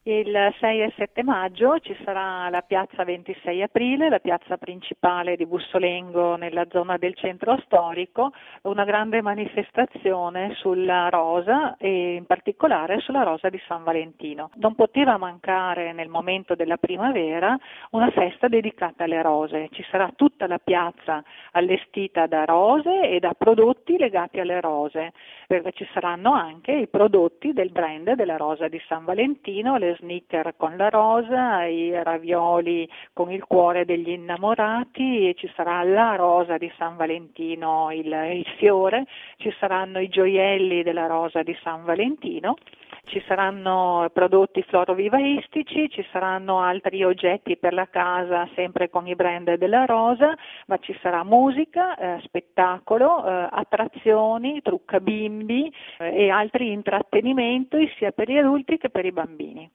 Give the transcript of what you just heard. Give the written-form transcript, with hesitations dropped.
Il 6 e 7 maggio ci sarà la piazza 26 aprile, la piazza principale di Bussolengo nella zona del centro storico, una grande manifestazione sulla rosa e in particolare sulla rosa di San Valentino. Non poteva mancare nel momento della primavera una festa dedicata alle rose. Ci sarà tutta la piazza allestita da rose e da prodotti legati alle rose, perché ci saranno anche i prodotti del brand della rosa di San Valentino, le sneaker con la rosa, i ravioli con il cuore degli innamorati, e ci sarà la rosa di San Valentino, il fiore, ci saranno i gioielli della rosa di San Valentino, ci saranno prodotti florovivaistici, ci saranno altri oggetti per la casa sempre con i brand della rosa, ma ci sarà musica, spettacolo, attrazioni, trucca bimbi e altri intrattenimenti sia per gli adulti che per i bambini.